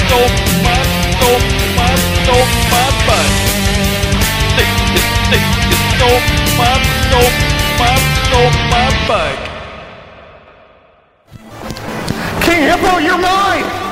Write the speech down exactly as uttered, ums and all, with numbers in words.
Soap my, soap my, soap my butt. Stick, stick, stick, stick, soap my, soap my, soap my butt. King Hippo, you're mine!